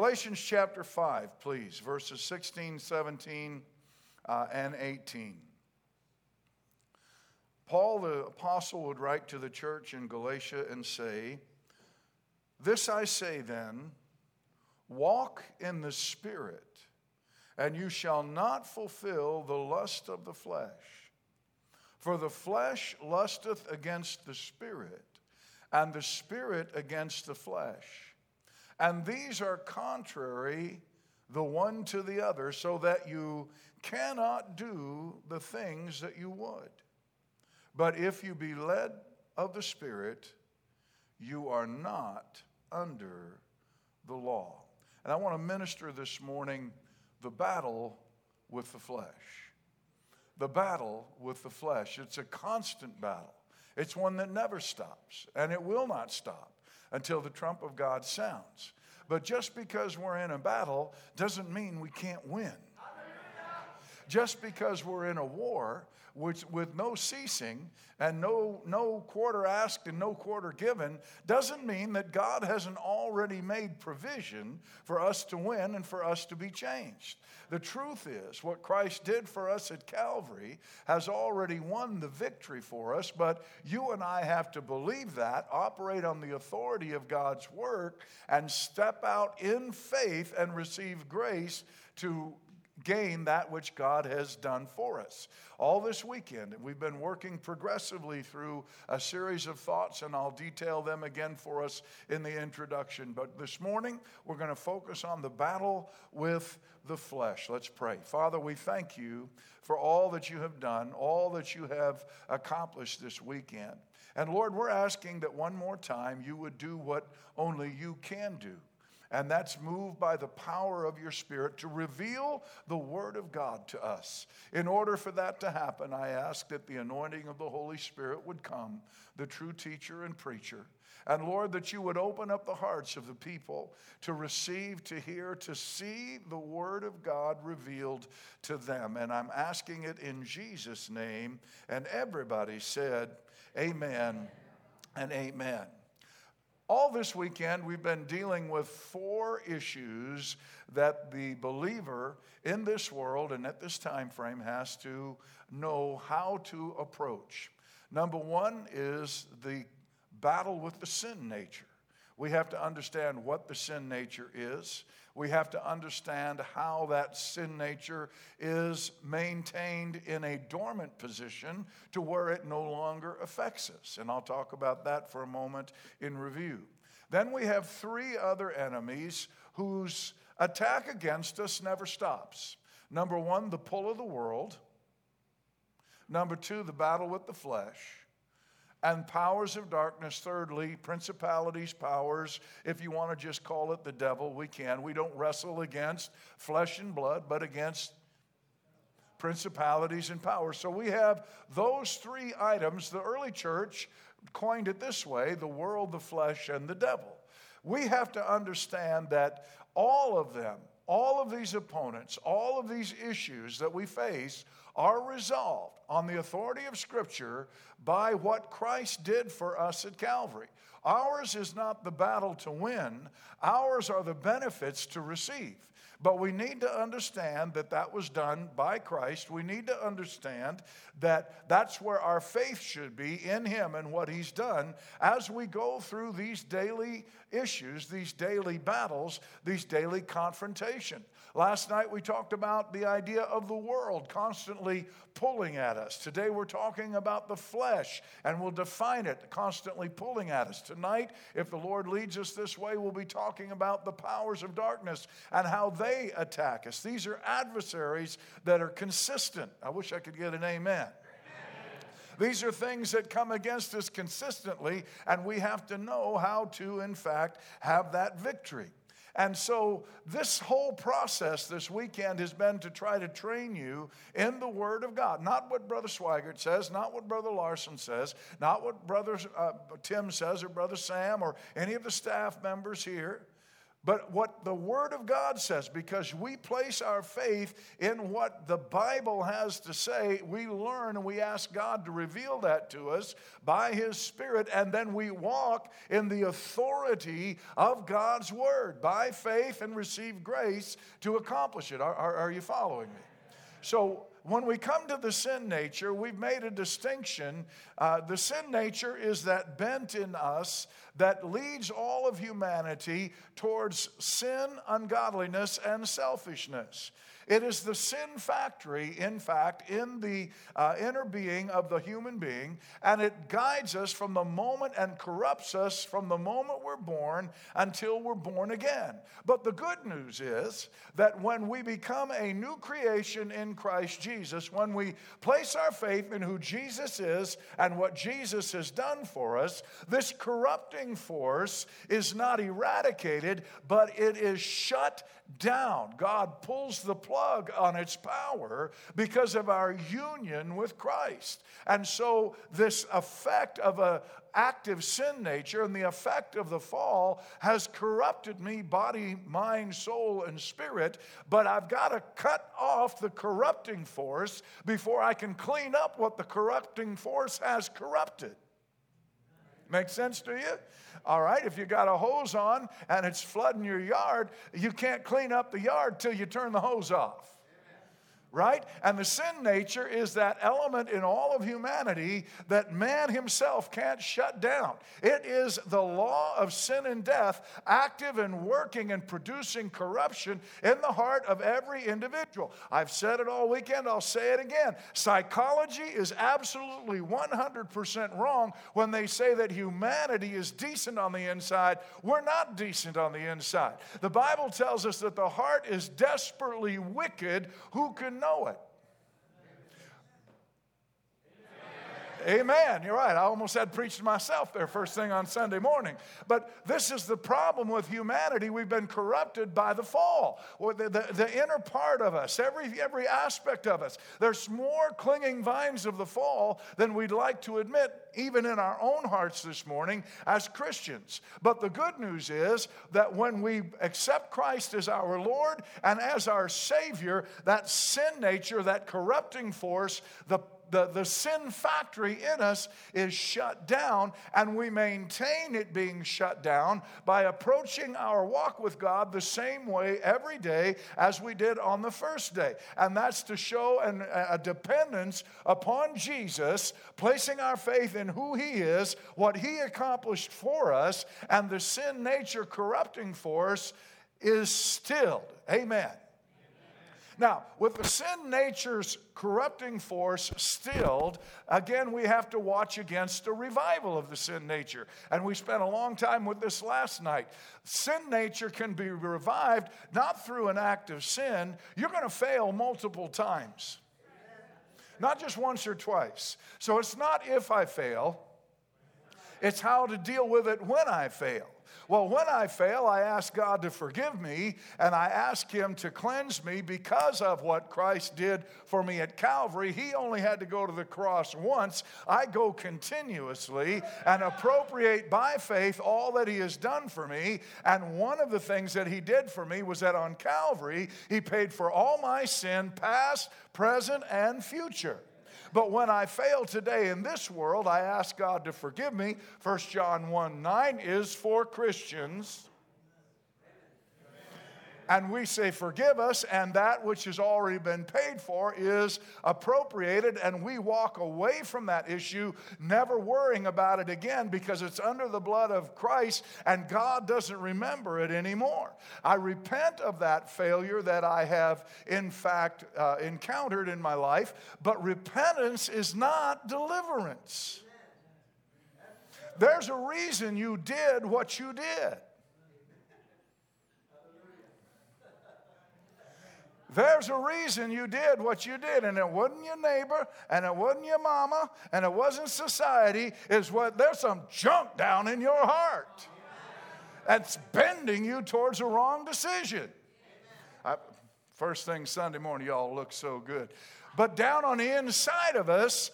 Galatians chapter 5, please, verses 16, 17, and 18. Paul the apostle would write to the church in Galatia and say, "This I say then, walk in the Spirit, and you shall not fulfill the lust of the flesh. For the flesh lusteth against the Spirit, and the Spirit against the flesh. And these are contrary the one to the other, so that you cannot do the things that you would. But if you be led of the Spirit, you are not under the law." And I want to minister this morning the battle with the flesh. The battle with the flesh. It's a constant battle. It's one that never stops, and it will not stop until the trump of God sounds. But just because we're in a battle doesn't mean we can't win. Just because we're in a war with no ceasing and no quarter asked and no quarter given doesn't mean that God hasn't already made provision for us to win and for us to be changed. The truth is, what Christ did for us at Calvary has already won the victory for us, but you and I have to believe that, operate on the authority of God's word, and step out in faith and receive grace to gain that which God has done for us. All this weekend, we've been working progressively through a series of thoughts, and I'll detail them again for us in the introduction. But this morning, we're going to focus on the battle with the flesh. Let's pray. Father, we thank you for all that you have done, all that you have accomplished this weekend. And Lord, we're asking that one more time you would do what only you can do. And that's moved by the power of your Spirit to reveal the Word of God to us. In order for that to happen, I ask that the anointing of the Holy Spirit would come, the true teacher and preacher. And Lord, that you would open up the hearts of the people to receive, to hear, to see the Word of God revealed to them. And I'm asking it in Jesus' name. And everybody said, amen and amen. All this weekend, we've been dealing with 4 issues that the believer in this world and at this time frame has to know how to approach. Number 1 is the battle with the sin nature. We have to understand what the sin nature is. We have to understand how that sin nature is maintained in a dormant position to where it no longer affects us. And I'll talk about that for a moment in review. Then we have 3 other enemies whose attack against us never stops. Number 1, the pull of the world. Number 2, the battle with the flesh. And powers of darkness, thirdly, principalities, powers. If you want to just call it the devil, we can. We don't wrestle against flesh and blood, but against principalities and powers. So we have those 3 items. The early church coined it this way: the world, the flesh, and the devil. We have to understand that all of them, all of these opponents, all of these issues that we face are resolved on the authority of Scripture by what Christ did for us at Calvary. Ours is not the battle to win. Ours are the benefits to receive. But we need to understand that that was done by Christ. We need to understand that that's where our faith should be, in Him and what He's done, as we go through these daily issues, these daily battles, these daily confrontation. Last night we talked about the idea of the world constantly pulling at us. Today we're talking about the flesh, and we'll define it, constantly pulling at us. Tonight, if the Lord leads us this way, we'll be talking about the powers of darkness and how they attack us. These are adversaries that are consistent. I wish I could get an amen. These are things that come against us consistently, and we have to know how to, in fact, have that victory. And so this whole process this weekend has been to try to train you in the Word of God. Not what Brother Swigert says, not what Brother Larson says, not what Brother Tim says or Brother Sam or any of the staff members here. But what the Word of God says, because we place our faith in what the Bible has to say, we learn and we ask God to reveal that to us by His Spirit, and then we walk in the authority of God's Word by faith and receive grace to accomplish it. Are you following me? So when we come to the sin nature, we've made a distinction. The sin nature is that bent in us that leads all of humanity towards sin, ungodliness, and selfishness. It is the sin factory, in fact, in the inner being of the human being, and it guides us from the moment and corrupts us from the moment we're born until we're born again. But the good news is that when we become a new creation in Christ Jesus, when we place our faith in who Jesus is and what Jesus has done for us, this corrupting force is not eradicated, but it is shut down. God pulls the plug on its power because of our union with Christ. And so this effect of an active sin nature and the effect of the fall has corrupted me, body, mind, soul, and spirit. But I've got to cut off the corrupting force before I can clean up what the corrupting force has corrupted. Make sense to you? All right, if you got a hose on and it's flooding your yard, you can't clean up the yard till you turn the hose off. Right? And the sin nature is that element in all of humanity that man himself can't shut down. It is the law of sin and death, active and working and producing corruption in the heart of every individual. I've said it all weekend, I'll say it again. Psychology is absolutely 100% wrong when they say that humanity is decent on the inside. We're not decent on the inside. The Bible tells us that the heart is desperately wicked. Who can know it? Amen. You're right. I almost had preached to myself there first thing on Sunday morning. But this is the problem with humanity. We've been corrupted by the fall. The inner part of us, every aspect of us. There's more clinging vines of the fall than we'd like to admit, even in our own hearts this morning as Christians. But the good news is that when we accept Christ as our Lord and as our Savior, that sin nature, that corrupting force, the sin factory in us is shut down, and we maintain it being shut down by approaching our walk with God the same way every day as we did on the first day. And that's to show a dependence upon Jesus, placing our faith in who He is, what He accomplished for us, and the sin nature corrupting force is stilled. Amen. Now, with the sin nature's corrupting force stilled, again, we have to watch against a revival of the sin nature. And we spent a long time with this last night. Sin nature can be revived not through an act of sin. You're going to fail multiple times, not just once or twice. So it's not if I fail, it's how to deal with it when I fail. Well, when I fail, I ask God to forgive me, and I ask Him to cleanse me because of what Christ did for me at Calvary. He only had to go to the cross once. I go continuously and appropriate by faith all that He has done for me. And one of the things that He did for me was that on Calvary, He paid for all my sin, past, present, and future. But when I fail today in this world, I ask God to forgive me. 1 John 1:9 is for Christians. And we say, forgive us, and that which has already been paid for is appropriated, and we walk away from that issue, never worrying about it again, because it's under the blood of Christ, and God doesn't remember it anymore. I repent of that failure that I have, in fact, encountered in my life, but repentance is not deliverance. There's a reason you did what you did. There's a reason you did what you did, and it wasn't your neighbor, and it wasn't your mama, and it wasn't society. There's some junk down in your heart that's bending you towards a wrong decision. First thing Sunday morning, y'all look so good. But down on the inside of us,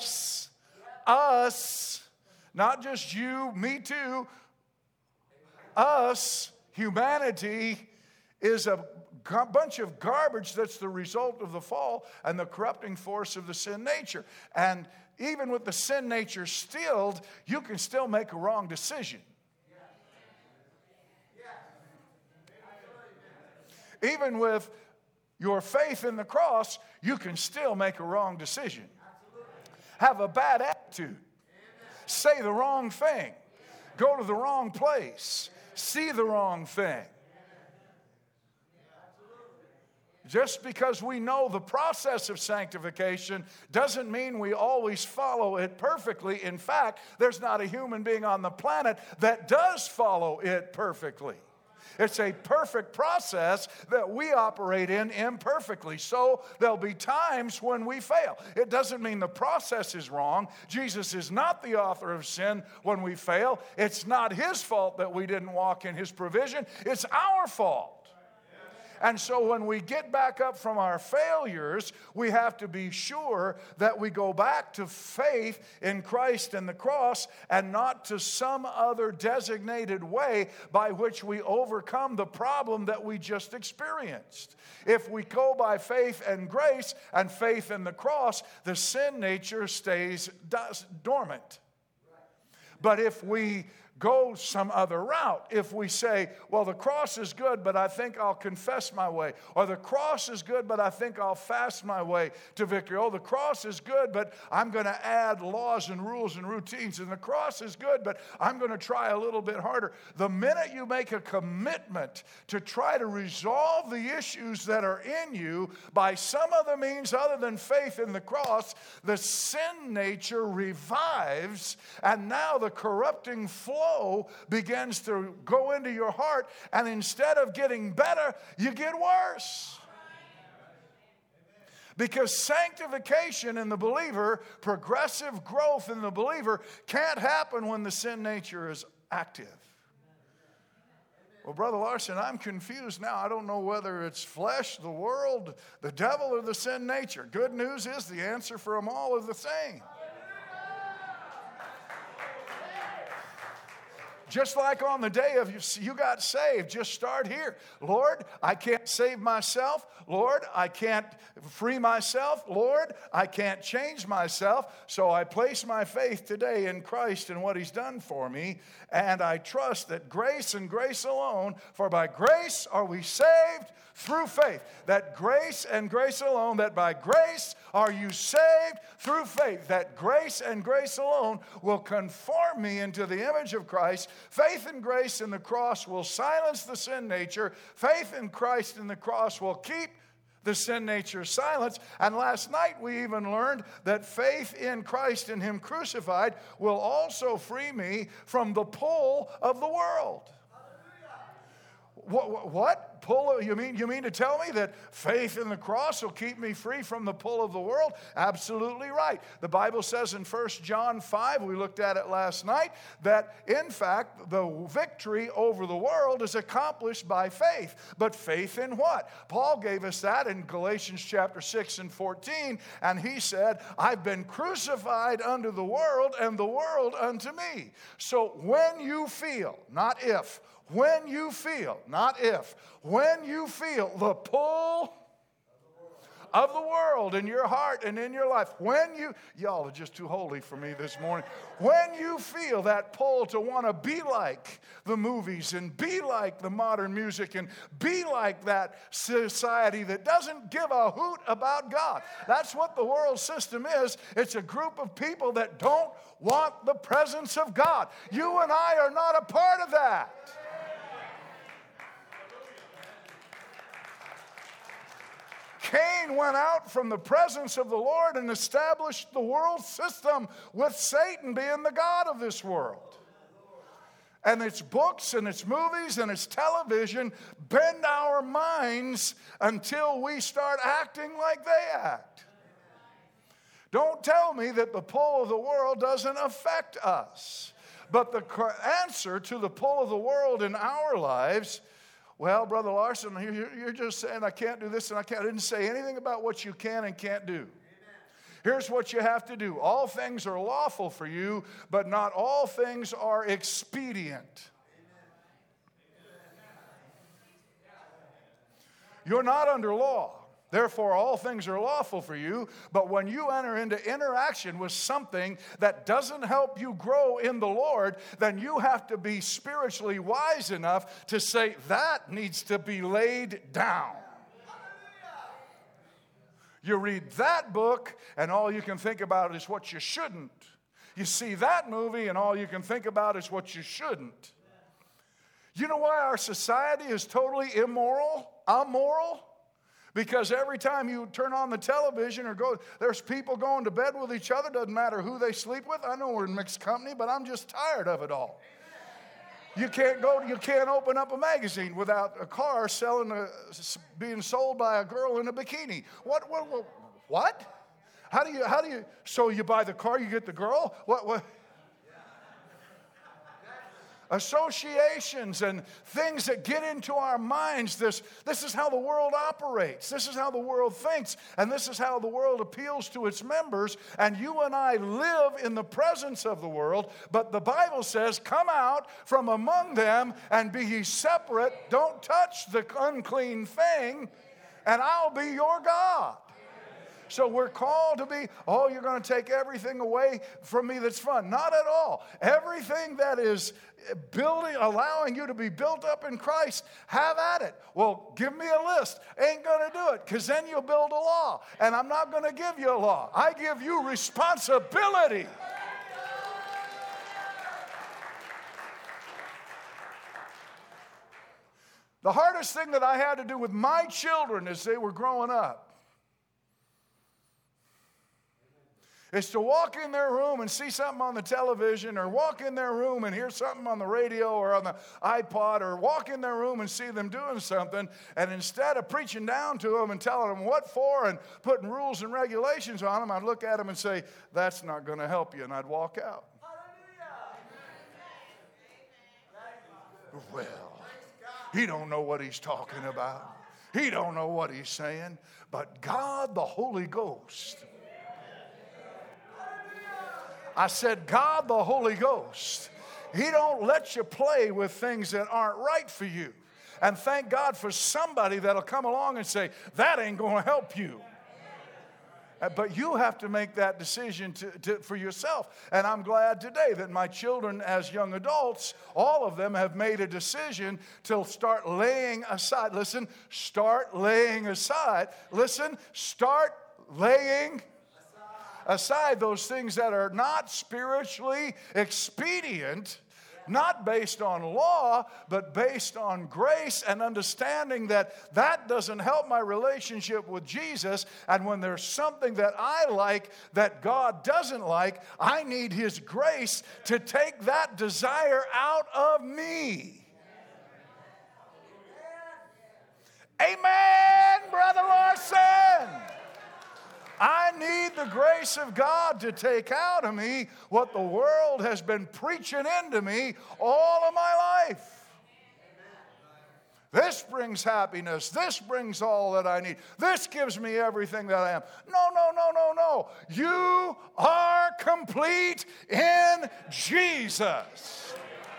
not just you, me too, Us, humanity, is a bunch of garbage that's the result of the fall and the corrupting force of the sin nature. And even with the sin nature stilled, you can still make a wrong decision. Even with your faith in the cross, you can still make a wrong decision. Have a bad attitude. Say the wrong thing. Go to the wrong place. See the wrong thing. Just because we know the process of sanctification doesn't mean we always follow it perfectly. In fact, there's not a human being on the planet that does follow it perfectly. It's a perfect process that we operate in imperfectly. So there'll be times when we fail. It doesn't mean the process is wrong. Jesus is not the author of sin when we fail. It's not his fault that we didn't walk in his provision. It's our fault. And so when we get back up from our failures, we have to be sure that we go back to faith in Christ and the cross and not to some other designated way by which we overcome the problem that we just experienced. If we go by faith and grace and faith in the cross, the sin nature stays dormant. But if we go some other route, if we say, well, the cross is good, but I think I'll confess my way, or the cross is good, but I think I'll fast my way to victory. Oh, the cross is good, but I'm going to add laws and rules and routines, and the cross is good, but I'm going to try a little bit harder. The minute you make a commitment to try to resolve the issues that are in you by some other means other than faith in the cross, the sin nature revives, and now the corrupting flow begins to go into your heart, and instead of getting better, you get worse. Because sanctification in the believer, progressive growth in the believer, can't happen when the sin nature is active. Well, Brother Larson, I'm confused now. I don't know whether it's flesh, the world, the devil, or the sin nature. Good news is the answer for them all is the same. Just like on the day of you got saved, just start here. Lord, I can't save myself. Lord, I can't free myself. Lord, I can't change myself. So I place my faith today in Christ and what he's done for me. And I trust that grace and grace alone, for by grace are we saved through faith. That grace and grace alone, that by grace are you saved through faith. That grace and grace alone will conform me into the image of Christ. Faith and grace in the cross will silence the sin nature. Faith in Christ in the cross will keep the sin nature silence. And last night we even learned that faith in Christ and him crucified will also free me from the pull of the world. What? Pull? You mean to tell me that faith in the cross will keep me free from the pull of the world? Absolutely right. The Bible says in 1 John 5, we looked at it last night, that in fact the victory over the world is accomplished by faith. But faith in what? Paul gave us that in Galatians chapter 6 and 14, and he said, I've been crucified unto the world and the world unto me. So when you feel, not if, when you feel, not if, when you feel the pull of the world in your heart and in your life, y'all are just too holy for me this morning. When you feel that pull to want to be like the movies and be like the modern music and be like that society that doesn't give a hoot about God. That's what the world system is. It's a group of people that don't want the presence of God. You and I are not a part of that. Cain went out from the presence of the Lord and established the world system with Satan being the god of this world. And its books and its movies and its television bend our minds until we start acting like they act. Don't tell me that the pull of the world doesn't affect us. But the answer to the pull of the world in our lives, well, Brother Larson, you're just saying I can't do this and I can't. I didn't say anything about what you can and can't do. Here's what you have to do. All things are lawful for you, but not all things are expedient. You're not under law. Therefore, all things are lawful for you. But when you enter into interaction with something that doesn't help you grow in the Lord, then you have to be spiritually wise enough to say, that needs to be laid down. You read that book, and all you can think about is what you shouldn't. You see that movie, and all you can think about is what you shouldn't. You know why our society is totally immoral? Because every time you turn on the television or go, there's people going to bed with each other. Doesn't matter who they sleep with. I know we're in mixed company, but I'm just tired of it all. You can't open up a magazine without a car being sold by a girl in a bikini. What? How do you? So you buy the car, you get the girl? What? Associations and things that get into our minds. This is how the world operates. This is how the world thinks. And this is how the world appeals to its members. And you and I live in the presence of the world. But the Bible says, come out from among them and be ye separate. Don't touch the unclean thing, and I'll be your God. So we're called to be, you're going to take everything away from me that's fun. Not at all. Everything that is allowing you to be built up in Christ, have at it. Well, give me a list. Ain't going to do it, because then you'll build a law. And I'm not going to give you a law. I give you responsibility. The hardest thing that I had to do with my children as they were growing up is to walk in their room and see something on the television, or walk in their room and hear something on the radio or on the iPod, or walk in their room and see them doing something, and instead of preaching down to them and telling them what for and putting rules and regulations on them, I'd look at them and say, that's not going to help you, and I'd walk out. Well, he don't know what he's talking about. He don't know what he's saying. But God, the Holy Ghost, I said, God, the Holy Ghost, He don't let you play with things that aren't right for you. And thank God for somebody that'll come along and say, that ain't going to help you. But you have to make that decision for yourself. And I'm glad today that my children, as young adults, all of them have made a decision to start laying aside. Listen, start laying aside. Listen, start laying aside those things that are not spiritually expedient, not based on law, but based on grace, and understanding that that doesn't help my relationship with Jesus. And when there's something that I like that God doesn't like, I need His grace to take that desire out of me. Amen, Brother Larson. I need the grace of God to take out of me what the world has been preaching into me all of my life. This brings happiness. This brings all that I need. This gives me everything that I am. No. You are complete in Jesus.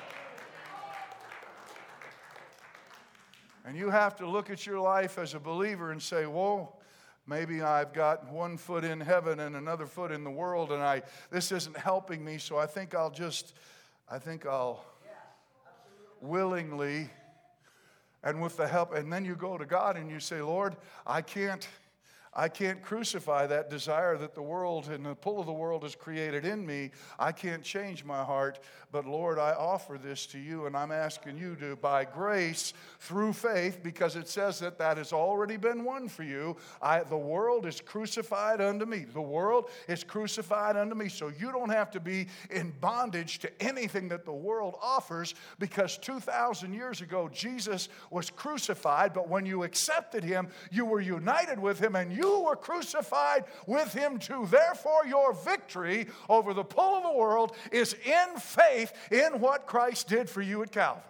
And you have to look at your life as a believer and say, whoa, maybe I've got one foot in heaven and another foot in the world, and this isn't helping me, so I think I'll willingly, and with the help, and then you go to God and you say, Lord, I can't crucify that desire that the world and the pull of the world has created in me. I can't change my heart, but Lord, I offer this to you, and I'm asking you to, by grace, through faith, because it says that has already been won for you. The world is crucified unto me. The world is crucified unto me, so you don't have to be in bondage to anything that the world offers, because 2,000 years ago, Jesus was crucified, but when you accepted Him, you were united with Him, and you were crucified with Him too. Therefore, your victory over the pull of the world is in faith in what Christ did for you at Calvary.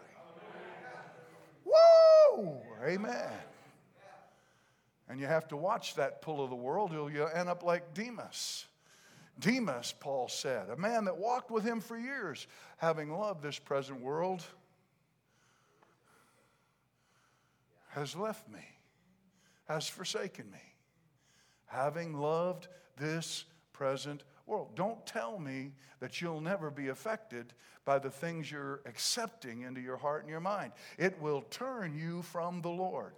Woo! Amen. And you have to watch that pull of the world, or you'll end up like Demas. Demas, Paul said, a man that walked with Him for years, having loved this present world, has left me. has forsaken me, having loved this present world. Don't tell me that you'll never be affected by the things you're accepting into your heart and your mind. It will turn you from the Lord.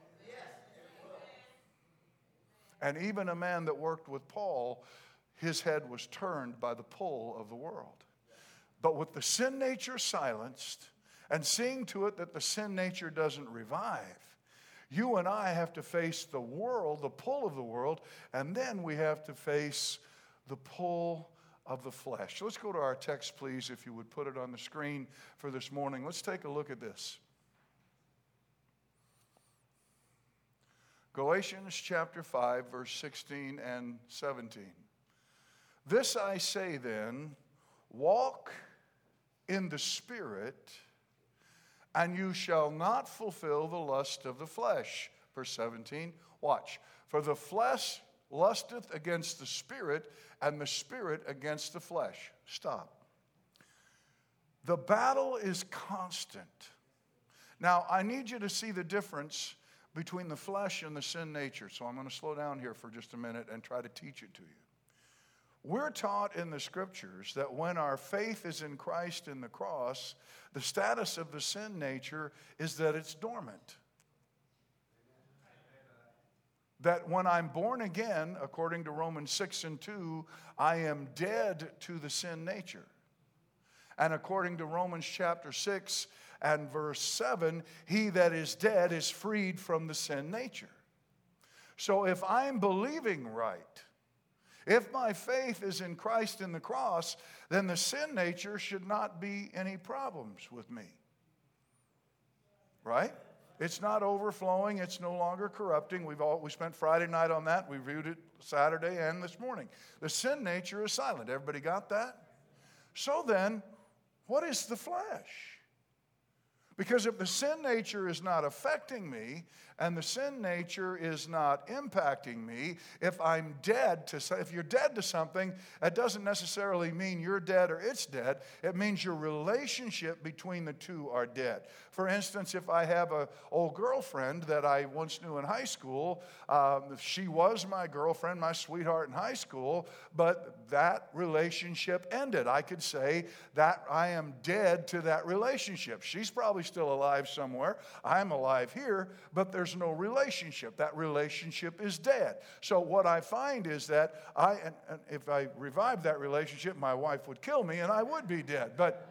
And even a man that worked with Paul, his head was turned by the pull of the world. But with the sin nature silenced and seeing to it that the sin nature doesn't revive, you and I have to face the world, the pull of the world, and then we have to face the pull of the flesh. Let's go to our text, please, if you would put it on the screen for this morning. Let's take a look at this. Galatians chapter 5, verse 16 and 17. This I say then, walk in the Spirit, and you shall not fulfill the lust of the flesh. Verse 17, watch. For the flesh lusteth against the Spirit, and the Spirit against the flesh. Stop. The battle is constant. Now, I need you to see the difference between the flesh and the sin nature. So I'm going to slow down here for just a minute and try to teach it to you. We're taught in the scriptures that when our faith is in Christ in the cross, the status of the sin nature is that it's dormant. That when I'm born again, according to Romans 6 and 2, I am dead to the sin nature. And according to Romans chapter 6 and verse 7, he that is dead is freed from the sin nature. So if I'm believing right, if my faith is in Christ in the cross, then the sin nature should not be any problems with me. Right? It's not overflowing. It's no longer corrupting. We spent Friday night on that. We reviewed it Saturday and this morning. The sin nature is silent. Everybody got that? So then, what is the flesh? Because if the sin nature is not affecting me and the sin nature is not impacting me, if you're dead to something, that doesn't necessarily mean you're dead or it's dead. It means your relationship between the two are dead. For instance, if I have an old girlfriend that I once knew in high school, she was my girlfriend, my sweetheart in high school, but that relationship ended. I could say that I am dead to that relationship. She's probably still alive somewhere. I'm alive here, but there's no relationship. That relationship is dead. So what I find is that if I revive that relationship, my wife would kill me and I would be dead. But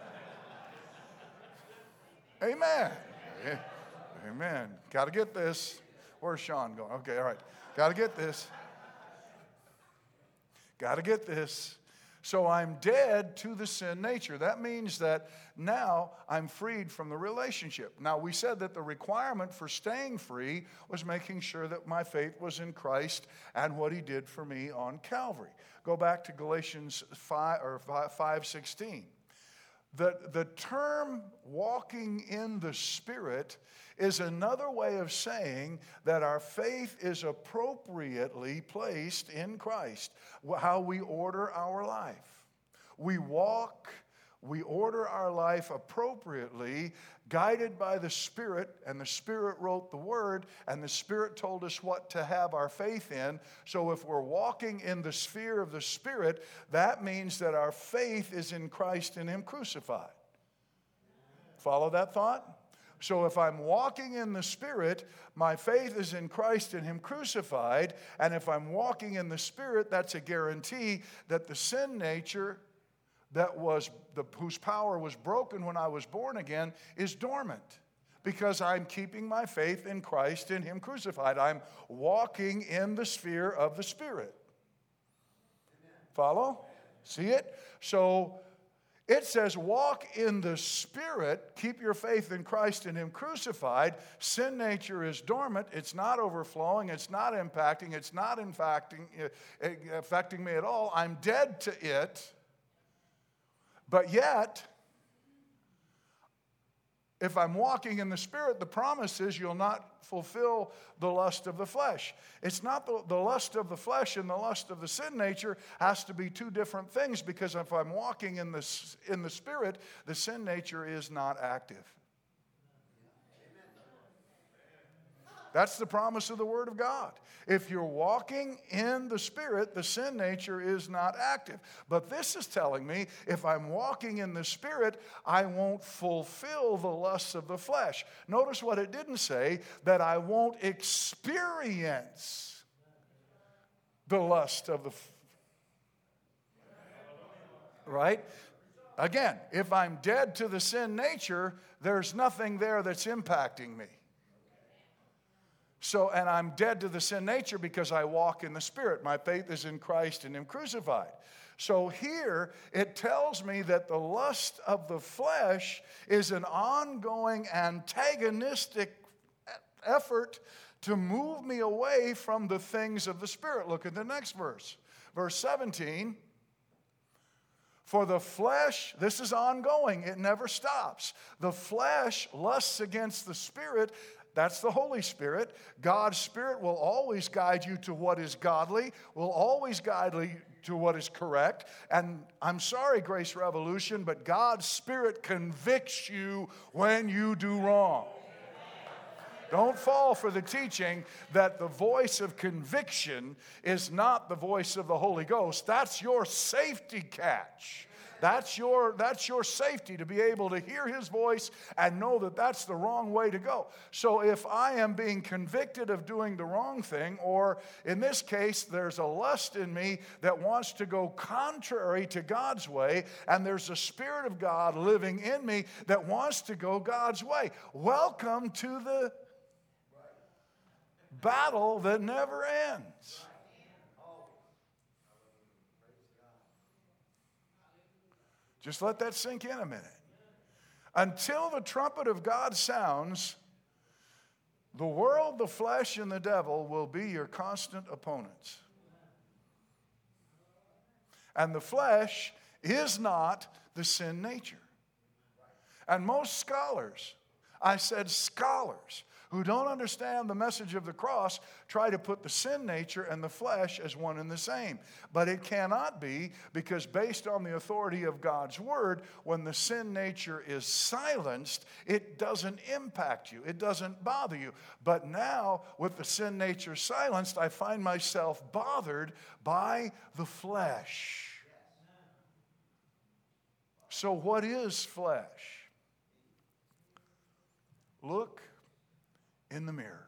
amen. Amen. Got to get this. Where's Sean going? Okay, all right. Got to get this. Got to get this. So I'm dead to the sin nature. That means that now I'm freed from the relationship. Now, we said that the requirement for staying free was making sure that my faith was in Christ and what he did for me on Calvary. Go back to Galatians 5:16. The term walking in the Spirit is another way of saying that our faith is appropriately placed in Christ, how we order our life. We order our life appropriately, guided by the Spirit, and the Spirit wrote the Word, and the Spirit told us what to have our faith in. So if we're walking in the sphere of the Spirit, that means that our faith is in Christ and him crucified. Follow that thought? So if I'm walking in the Spirit, my faith is in Christ and him crucified, and if I'm walking in the Spirit, that's a guarantee that the sin nature whose power was broken when I was born again is dormant, because I'm keeping my faith in Christ and him crucified. I'm walking in the sphere of the Spirit. Follow? See it? So it says, walk in the Spirit, keep your faith in Christ and him crucified. Sin nature is dormant. It's not overflowing. It's not impacting. It's not affecting me at all. I'm dead to it. But yet, if I'm walking in the Spirit, the promise is you'll not fulfill the lust of the flesh. It's not the lust of the flesh and the lust of the sin nature has to be two different things, because if I'm walking in the Spirit, the sin nature is not active. That's the promise of the Word of God. If you're walking in the Spirit, the sin nature is not active. But this is telling me if I'm walking in the Spirit, I won't fulfill the lusts of the flesh. Notice what it didn't say, that I won't experience the lust of the right? Again, if I'm dead to the sin nature, there's nothing there that's impacting me. So, and I'm dead to the sin nature because I walk in the Spirit. My faith is in Christ and Him crucified. So here it tells me that the lust of the flesh is an ongoing antagonistic effort to move me away from the things of the Spirit. Look at the next verse. Verse 17. For the flesh, this is ongoing, it never stops. The flesh lusts against the Spirit. That's the Holy Spirit. God's Spirit will always guide you to what is godly, will always guide you to what is correct. And I'm sorry, Grace Revolution, but God's Spirit convicts you when you do wrong. Don't fall for the teaching that the voice of conviction is not the voice of the Holy Ghost. That's your safety catch. That's your safety, to be able to hear His voice and know that that's the wrong way to go. So if I am being convicted of doing the wrong thing, or in this case, there's a lust in me that wants to go contrary to God's way, and there's a Spirit of God living in me that wants to go God's way, welcome to the battle that never ends. Just let that sink in a minute. Until the trumpet of God sounds, the world, the flesh, and the devil will be your constant opponents. And the flesh is not the sin nature. And most scholars, I said scholars, who don't understand the message of the cross try to put the sin nature and the flesh as one and the same. But it cannot be, because based on the authority of God's Word, when the sin nature is silenced, it doesn't impact you. It doesn't bother you. But now, with the sin nature silenced, I find myself bothered by the flesh. So what is flesh? Look in the mirror.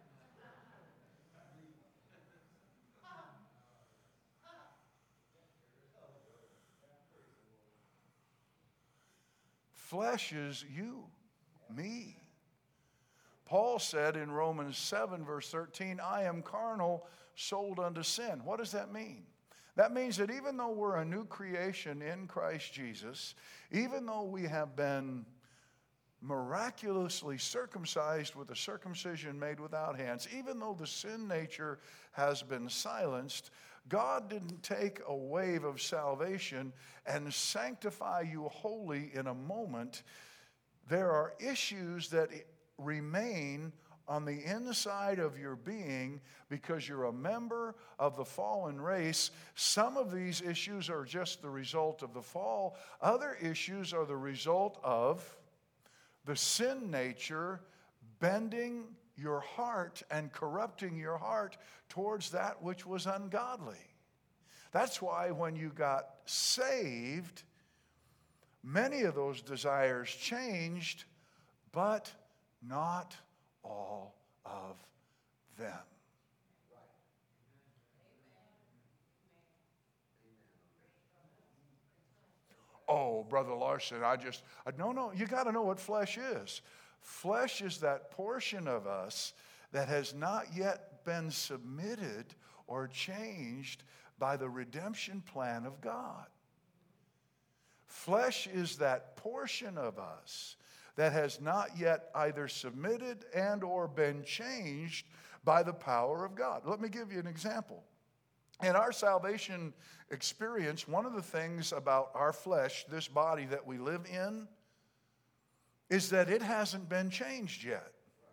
Flesh is you, me. Paul said in Romans 7, verse 13, I am carnal, sold unto sin. What does that mean? That means that even though we're a new creation in Christ Jesus, even though we have been miraculously circumcised with a circumcision made without hands, even though the sin nature has been silenced, God didn't take a wave of salvation and sanctify you wholly in a moment. There are issues that remain on the inside of your being because you're a member of the fallen race. Some of these issues are just the result of the fall. Other issues are the result of the sin nature bending your heart and corrupting your heart towards that which was ungodly. That's why when you got saved, many of those desires changed, but not all of them. Oh, Brother Larson, no, you got to know what flesh is. Flesh is that portion of us that has not yet been submitted or changed by the redemption plan of God. Flesh is that portion of us that has not yet either submitted and or been changed by the power of God. Let me give you an example. In our salvation experience, one of the things about our flesh, this body that we live in, is that it hasn't been changed yet.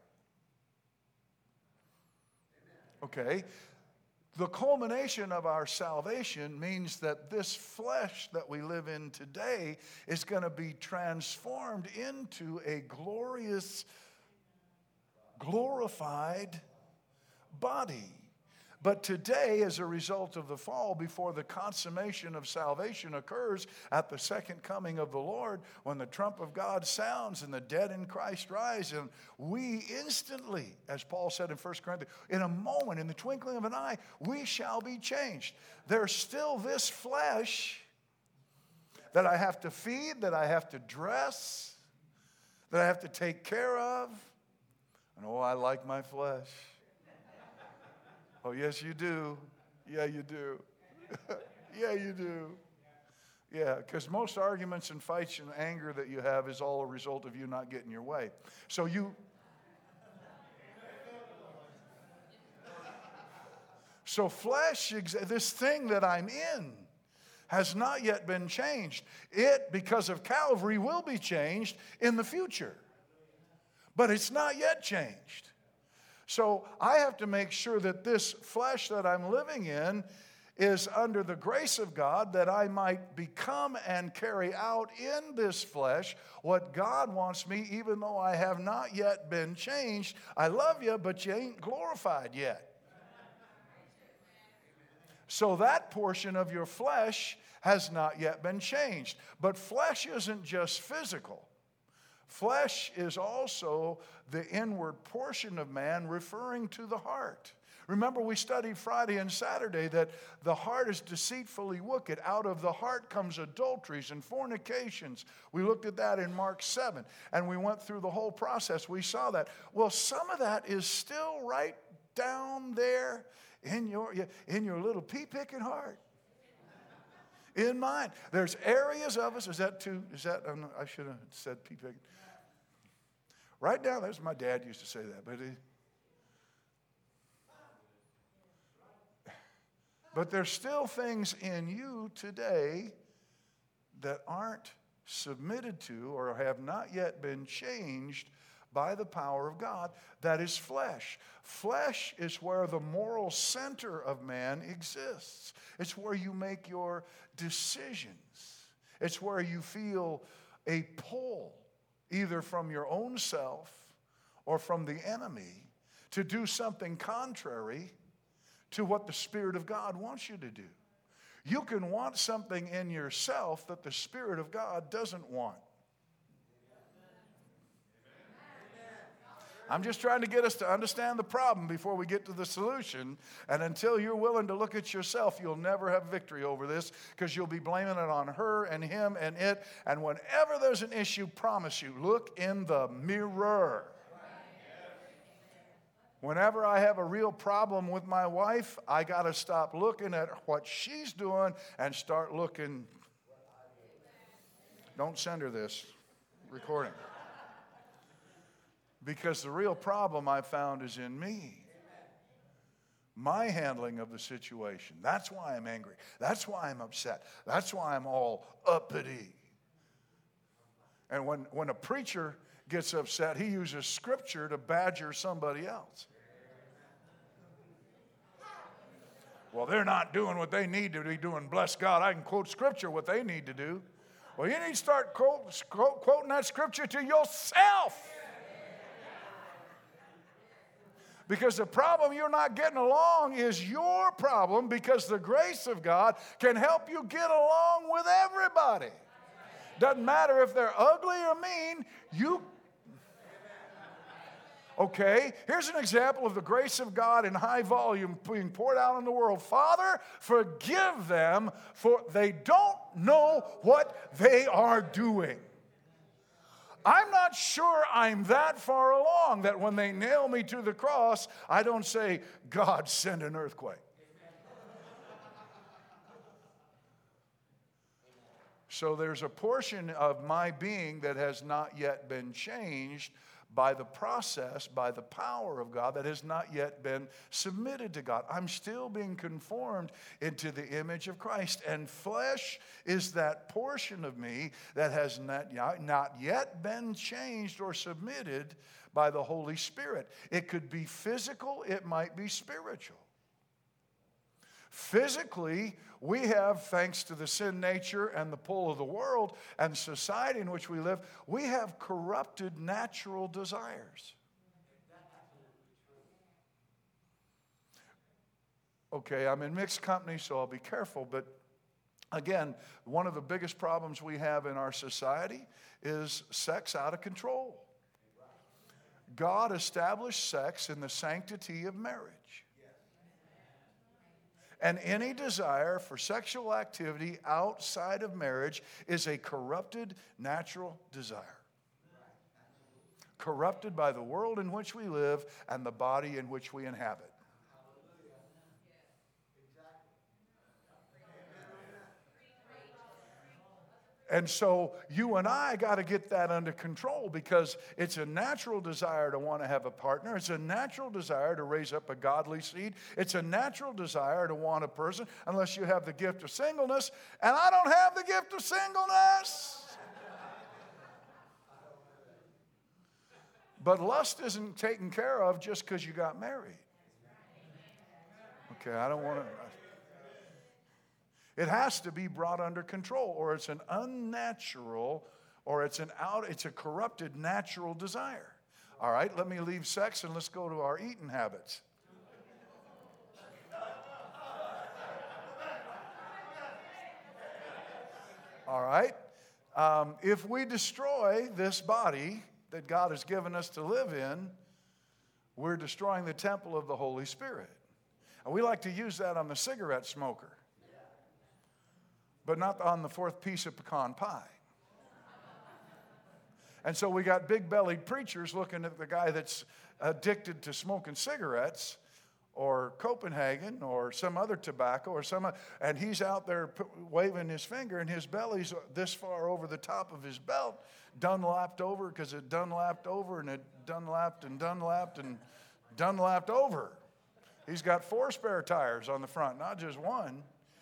Okay? The culmination of our salvation means that this flesh that we live in today is going to be transformed into a glorious glorified body. But today, as a result of the fall, before the consummation of salvation occurs at the second coming of the Lord, when the trump of God sounds and the dead in Christ rise, and we instantly, as Paul said in 1 Corinthians, in a moment, in the twinkling of an eye, we shall be changed. There's still this flesh that I have to feed, that I have to dress, that I have to take care of. And oh, I like my flesh. Oh, yes, you do. Yeah, you do. Yeah, you do. Yeah, because most arguments and fights and anger that you have is all a result of you not getting your way. So flesh, this thing that I'm in, has not yet been changed. It, because of Calvary, will be changed in the future. But it's not yet changed. So I have to make sure that this flesh that I'm living in is under the grace of God, that I might become and carry out in this flesh what God wants me, even though I have not yet been changed. I love you, but you ain't glorified yet. So that portion of your flesh has not yet been changed. But flesh isn't just physical. Flesh is also the inward portion of man, referring to the heart. Remember, we studied Friday and Saturday that the heart is deceitfully wicked. Out of the heart comes adulteries and fornications. We looked at that in Mark 7, and we went through the whole process. We saw that. Well, some of that is still right down there in your little pea-picking heart. In mine. There's areas of us. I should have said pea-picking. Right down, there's my dad used to say that. But there's still things in you today that aren't submitted to or have not yet been changed by the power of God. That is flesh. Flesh is where the moral center of man exists. It's where you make your decisions. It's where you feel a pull, either from your own self or from the enemy, to do something contrary to what the Spirit of God wants you to do. You can want something in yourself that the Spirit of God doesn't want. I'm just trying to get us to understand the problem before we get to the solution. And until you're willing to look at yourself, you'll never have victory over this, because you'll be blaming it on her and him and it. And whenever there's an issue, promise you, look in the mirror. Whenever I have a real problem with my wife, I got to stop looking at what she's doing and start looking. Don't send her this recording. Because the real problem I found is in me. My handling of the situation. That's why I'm angry. That's why I'm upset. That's why I'm all uppity. And when a preacher gets upset, he uses scripture to badger somebody else. Well, they're not doing what they need to be doing. Bless God, I can quote scripture what they need to do. Well, you need to start quoting that scripture to yourself. Because the problem you're not getting along is your problem, because the grace of God can help you get along with everybody. Doesn't matter if they're ugly or mean, Okay, here's an example of the grace of God in high volume being poured out on the world. Father, forgive them, for they don't know what they are doing. I'm not sure I'm that far along that when they nail me to the cross, I don't say, God, send an earthquake. So there's a portion of my being that has not yet been changed by the process, by the power of God, that has not yet been submitted to God. I'm still being conformed into the image of Christ. And flesh is that portion of me that has not yet been changed or submitted by the Holy Spirit. It could be physical, it might be spiritual. Physically, we have, thanks to the sin nature and the pull of the world and the society in which we live, we have corrupted natural desires. Okay, I'm in mixed company, so I'll be careful. But again, one of the biggest problems we have in our society is sex out of control. God established sex in the sanctity of marriage. And any desire for sexual activity outside of marriage is a corrupted natural desire. Corrupted by the world in which we live and the body in which we inhabit. And so you and I got to get that under control, because it's a natural desire to want to have a partner. It's a natural desire to raise up a godly seed. It's a natural desire to want a person, unless you have the gift of singleness. And I don't have the gift of singleness. But lust isn't taken care of just because you got married. Okay, I don't want to... It has to be brought under control, or it's an unnatural, or it's a corrupted natural desire. All right, let me leave sex and let's go to our eating habits. All right, if we destroy this body that God has given us to live in, we're destroying the temple of the Holy Spirit. And we like to use that on the cigarette smoker, but not on the fourth piece of pecan pie. And so we got big-bellied preachers looking at the guy that's addicted to smoking cigarettes or Copenhagen or some other tobacco and he's out there waving his finger, and his belly's this far over the top of his belt, Dunlapped over, because it Dunlapped over and it Dunlapped and Dunlapped and Dunlapped over. He's got 4 spare tires on the front, not just one.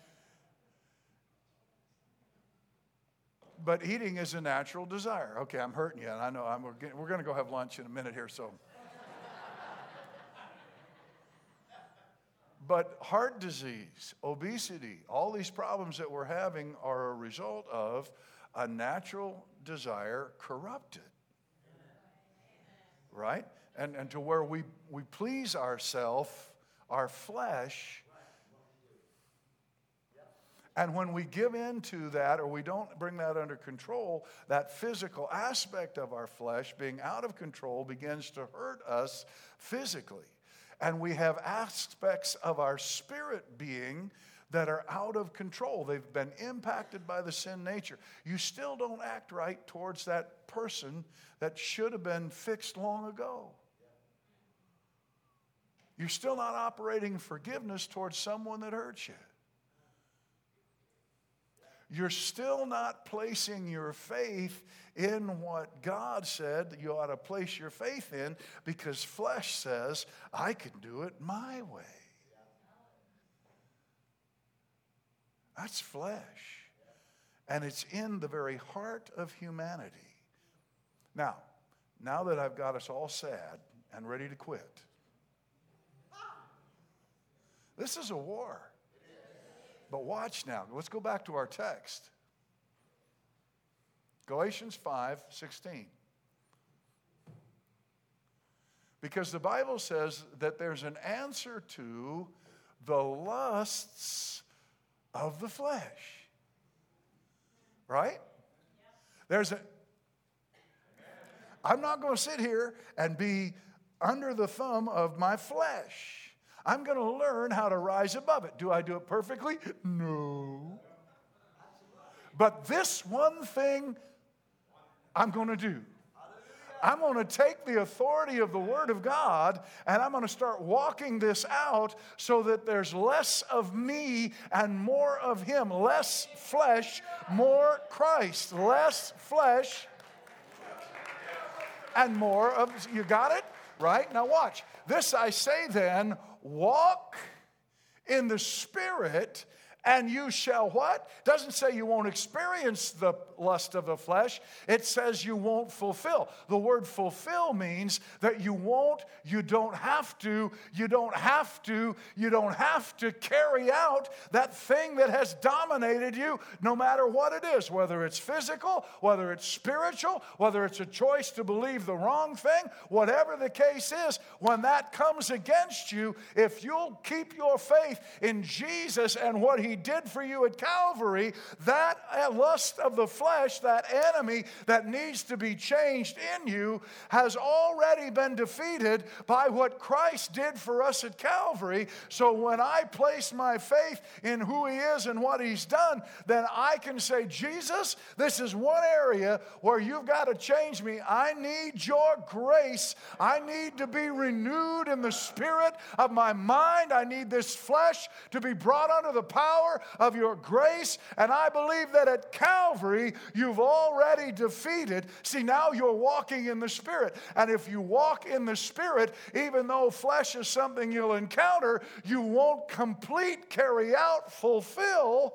But eating is a natural desire. Okay, I'm hurting you, and I know we're going to go have lunch in a minute here. So, but heart disease, obesity, all these problems that we're having are a result of a natural desire corrupted, right? And to where we please ourselves, our flesh. And when we give in to that, or we don't bring that under control, that physical aspect of our flesh being out of control begins to hurt us physically. And we have aspects of our spirit being that are out of control. They've been impacted by the sin nature. You still don't act right towards that person that should have been fixed long ago. You're still not operating forgiveness towards someone that hurt you. You're still not placing your faith in what God said that you ought to place your faith in, because flesh says, I can do it my way. That's flesh. And it's in the very heart of humanity. Now that I've got us all sad and ready to quit, this is a war. But watch now. Let's go back to our text. Galatians 5:16. Because the Bible says that there's an answer to the lusts of the flesh. Right? I'm not going to sit here and be under the thumb of my flesh. I'm going to learn how to rise above it. Do I do it perfectly? No. But this one thing I'm going to do. I'm going to take the authority of the Word of God, and I'm going to start walking this out so that there's less of me and more of Him. Less flesh, more Christ. Less flesh and more of... You got it? Right? Now watch. This I say then, walk in the Spirit, And you shall what? Doesn't say you won't experience the lust of the flesh. It says you won't fulfill. The word fulfill means that you won't, you don't have to carry out that thing that has dominated you, no matter what it is, whether it's physical, whether it's spiritual, whether it's a choice to believe the wrong thing, whatever the case is, when that comes against you, if you'll keep your faith in Jesus and what He did for you at Calvary, that lust of the flesh, that enemy that needs to be changed in you, has already been defeated by what Christ did for us at Calvary. So when I place my faith in who He is and what He's done, then I can say, Jesus, this is one area where you've got to change me. I need your grace. I need to be renewed in the spirit of my mind. I need this flesh to be brought under the power of your grace. And I believe that at Calvary, you've already defeated. See, now you're walking in the Spirit. And if you walk in the Spirit, even though flesh is something you'll encounter, you won't carry out, fulfill.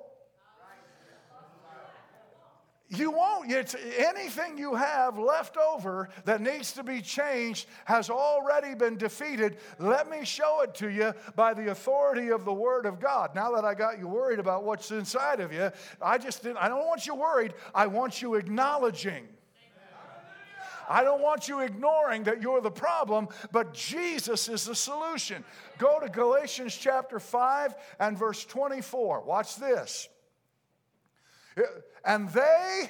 You won't. It's anything you have left over that needs to be changed has already been defeated. Let me show it to you by the authority of the Word of God. Now that I got you worried about what's inside of you, I don't want you worried. I want you acknowledging. I don't want you ignoring that you're the problem, but Jesus is the solution. Go to Galatians chapter 5 and verse 24. Watch this. And they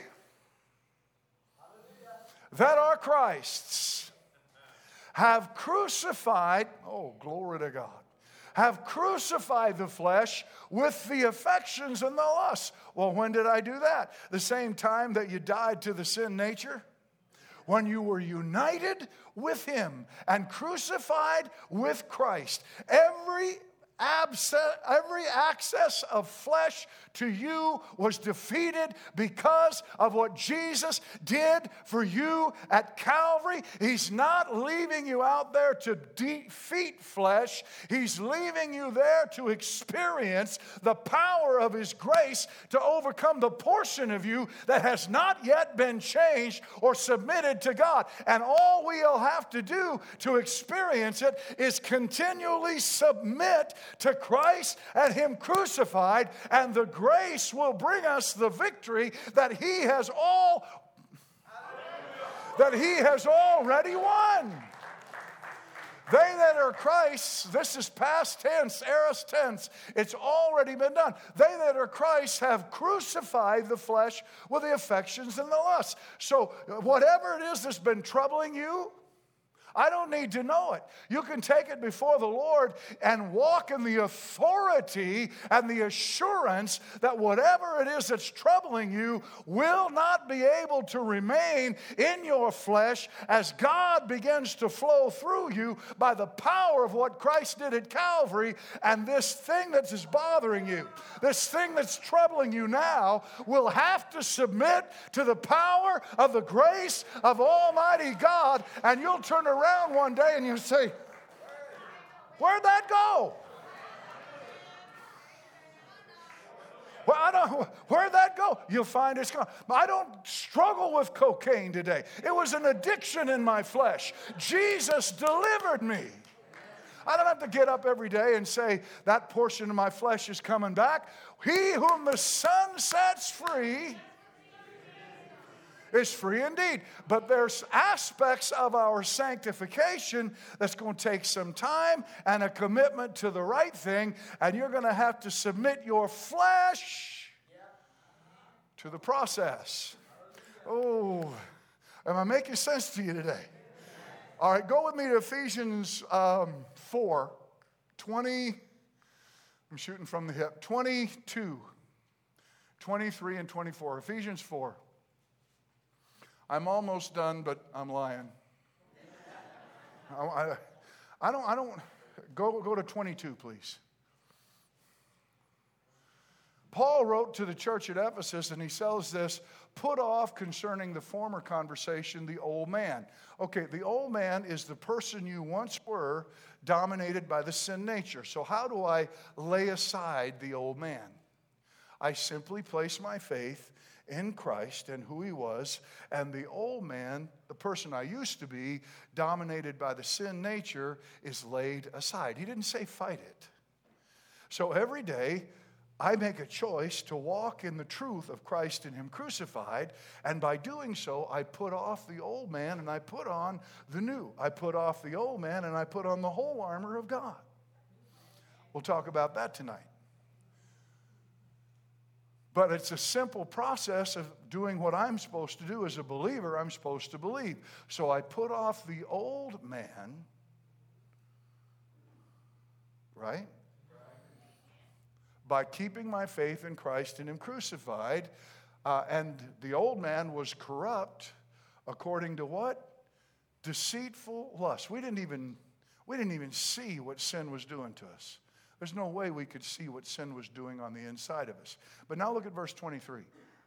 that are Christ's have crucified, oh, glory to God, have crucified the flesh with the affections and the lusts. Well, when did I do that? The same time that you died to the sin nature? When you were united with Him and crucified with Christ. Every access of flesh to you was defeated because of what Jesus did for you at Calvary. He's not leaving you out there to defeat flesh. He's leaving you there to experience the power of His grace to overcome the portion of you that has not yet been changed or submitted to God. And all we'll have to do to experience it is continually submit to Christ and Him crucified, and the grace will bring us the victory that He has already won. They that are Christ's, this is past tense, aorist tense, it's already been done. They that are Christ's have crucified the flesh with the affections and the lusts. So whatever it is that's been troubling you, I don't need to know it. You can take it before the Lord and walk in the authority and the assurance that whatever it is that's troubling you will not be able to remain in your flesh as God begins to flow through you by the power of what Christ did at Calvary. And this thing that is bothering you, this thing that's troubling you now, will have to submit to the power of the grace of Almighty God, and you'll turn around one day and you say, where'd that go? Well, where'd that go? You'll find it's gone. I don't struggle with cocaine today. It was an addiction in my flesh. Jesus delivered me. I don't have to get up every day and say, that portion of my flesh is coming back. He whom the Son sets free is free indeed. But there's aspects of our sanctification that's going to take some time and a commitment to the right thing, and you're going to have to submit your flesh to the process. Oh, am I making sense to you today? All right, go with me to Ephesians 4, 20, I'm shooting from the hip, 22, 23, and 24. Ephesians 4. I'm almost done, but I'm lying. I don't, go to 22, please. Paul wrote to the church at Ephesus, and he says this, put off concerning the former conversation the old man. Okay, the old man is the person you once were, dominated by the sin nature. So how do I lay aside the old man? I simply place my faith in Christ and who he was, and the old man, the person I used to be, dominated by the sin nature, is laid aside. He didn't say fight it. So every day, I make a choice to walk in the truth of Christ and him crucified, and by doing so, I put off the old man and I put on the new. I put off the old man and I put on the whole armor of God. We'll talk about that tonight. But it's a simple process of doing what I'm supposed to do as a believer. I'm supposed to believe. So I put off the old man, right? By keeping my faith in Christ and him crucified. And the old man was corrupt according to what? Deceitful lust. We didn't even see what sin was doing to us. There's no way we could see what sin was doing on the inside of us. But now look at verse 23.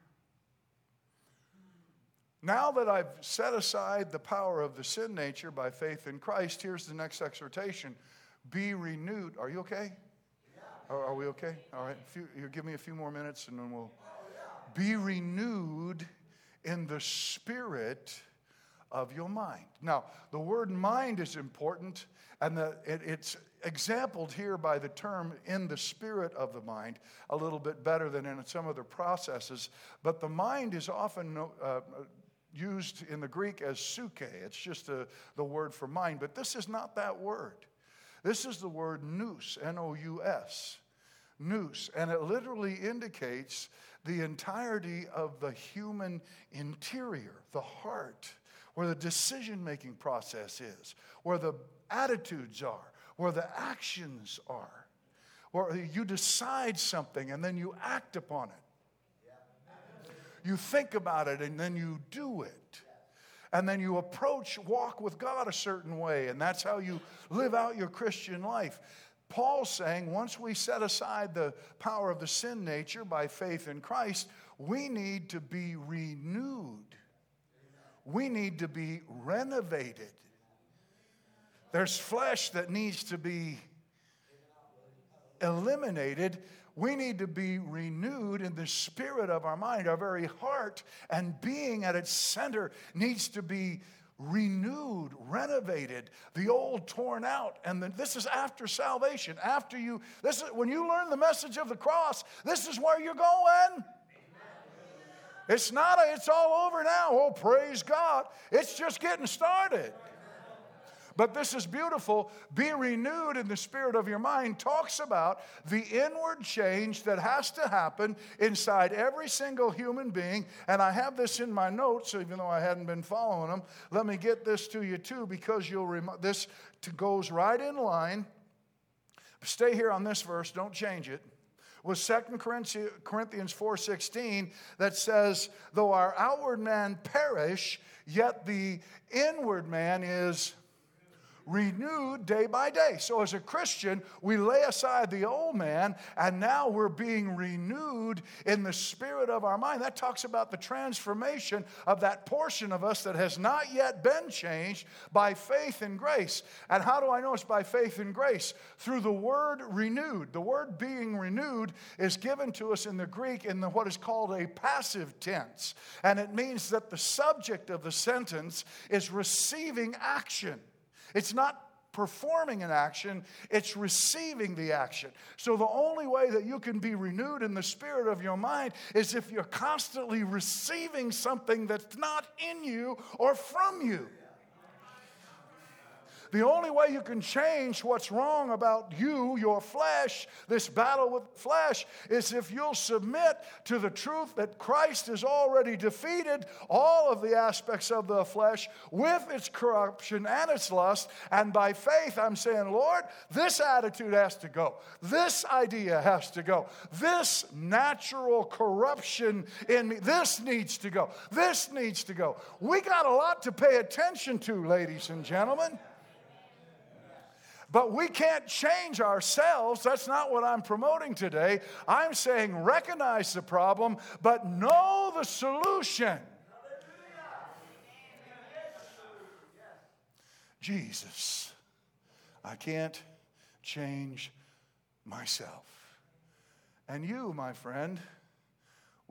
Now that I've set aside the power of the sin nature by faith in Christ, here's the next exhortation. Be renewed. Are you okay? Are we okay? All right. You give me a few more minutes and then we'll. Be renewed in the spirit of your mind. Now, the word mind is important, and it's exampled here by the term in the spirit of the mind a little bit better than in some other processes. But the mind is often used in the Greek as suke. It's just the word for mind. But this is not that word. This is the word nous, N-O-U-S, nous. And it literally indicates the entirety of the human interior, the heart, where the decision-making process is, where the attitudes are, where the actions are, where you decide something and then you act upon it. You think about it and then you do it. And then you walk with God a certain way, and that's how you live out your Christian life. Paul's saying once we set aside the power of the sin nature by faith in Christ, we need to be renewed. We need to be renovated. There's flesh that needs to be eliminated. We need to be renewed in the spirit of our mind. Our very heart and being at its center needs to be renewed, renovated, the old torn out. And this is after salvation. When you learn the message of the cross, this is where you're going. It's all over now. Oh, praise God. It's just getting started. But this is beautiful. Be renewed in the spirit of your mind talks about the inward change that has to happen inside every single human being. And I have this in my notes, even though I hadn't been following them. Let me get this to you too, because this goes right in line. Stay here on this verse. Don't change it. With 2 Corinthians 4:16 that says, though our outward man perish, yet the inward man is renewed day by day. So as a Christian, we lay aside the old man, and now we're being renewed in the spirit of our mind. That talks about the transformation of that portion of us that has not yet been changed by faith and grace. And how do I know it's by faith and grace? Through the word renewed. The word being renewed is given to us in the Greek in what is called a passive tense. And it means that the subject of the sentence is receiving action. It's not performing an action, it's receiving the action. So the only way that you can be renewed in the spirit of your mind is if you're constantly receiving something that's not in you or from you. The only way you can change what's wrong about you, your flesh, this battle with flesh, is if you'll submit to the truth that Christ has already defeated all of the aspects of the flesh with its corruption and its lust. And by faith, I'm saying, Lord, this attitude has to go. This idea has to go. This natural corruption in me, this needs to go. This needs to go. We got a lot to pay attention to, ladies and gentlemen. But we can't change ourselves. That's not what I'm promoting today. I'm saying recognize the problem, but know the solution. Jesus, I can't change myself. And you, my friend,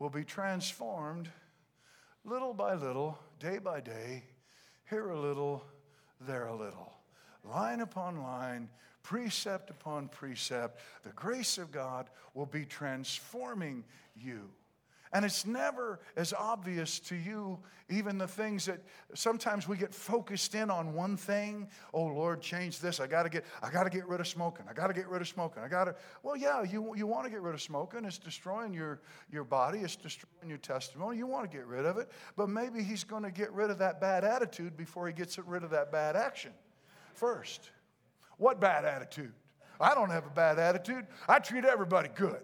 will be transformed little by little, day by day, here a little, there a little. Line upon line, precept upon precept, the grace of God will be transforming you. And it's never as obvious to you, even the things that sometimes we get focused in on one thing. Oh, Lord, change this. I got to get rid of smoking. I got to get rid of smoking. Well, yeah, you want to get rid of smoking. It's destroying your body. It's destroying your testimony. You want to get rid of it. But maybe he's going to get rid of that bad attitude before he gets rid of that bad action first. What bad attitude? I don't have a bad attitude. I treat everybody good.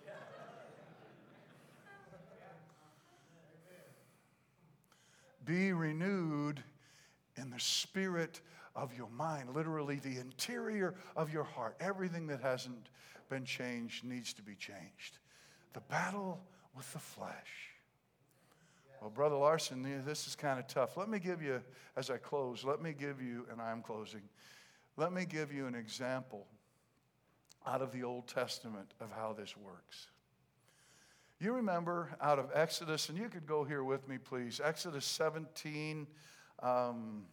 Be renewed in the spirit of your mind, literally the interior of your heart. Everything that hasn't been changed needs to be changed. The battle with the flesh. Well, Brother Larson, this is kind of tough. Let me give you, as I close, and I'm closing, let me give you an example out of the Old Testament of how this works. You remember out of Exodus, and you could go here with me, please. Exodus 17, I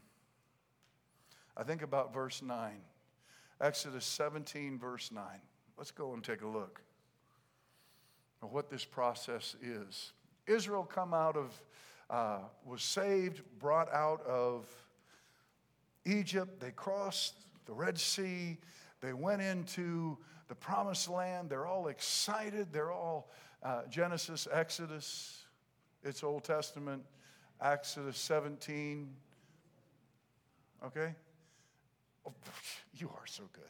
think about verse 9. Exodus 17, verse 9. Let's go and take a look at what this process is. Israel was saved, brought out of Egypt. They crossed the Red Sea. They went into the Promised Land. They're all excited. They're all Genesis, Exodus, it's Old Testament, Exodus 17. Okay? Oh, you are so good.